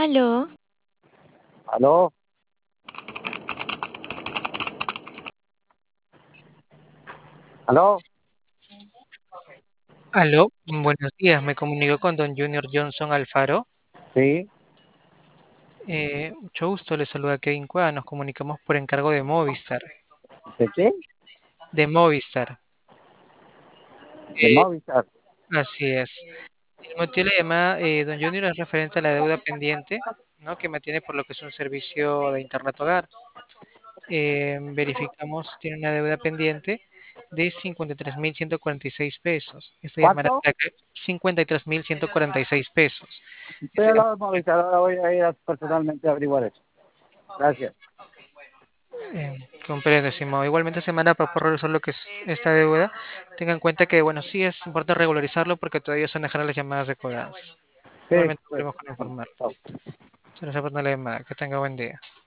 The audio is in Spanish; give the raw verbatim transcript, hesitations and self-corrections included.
Aló, ¿Aló? ¿Aló? Aló, buenos días. Me comunico con don Junior Johnson Alfaro. Sí. Eh, mucho gusto, le saluda Kevin Cueva. Nos comunicamos por encargo de Movistar. ¿De qué? De Movistar. De Eh, Movistar. Así es. El motivo de la llamada, eh, don Junior, es referente a la deuda pendiente, ¿no? Que mantiene por lo que es un servicio de Internet Hogar. Eh, verificamos, tiene una deuda pendiente de cincuenta y tres mil ciento cuarenta y seis pesos. Esta llamada ¿Cuánto? cincuenta y tres mil ciento cuarenta y seis pesos. Estoy Esta al lado de Movistar, ahora voy a ir a- personalmente a averiguar eso. Gracias. Eh, comprendo, estimado. Igualmente, semana para por revisar lo que es esta deuda, tenga en cuenta que, bueno, sí es importante regularizarlo porque todavía se dejarán las llamadas de cobranza. Sí, Igualmente, pues. volvemos con informar. Chao. Se nos ha la llamada. Que tenga buen día.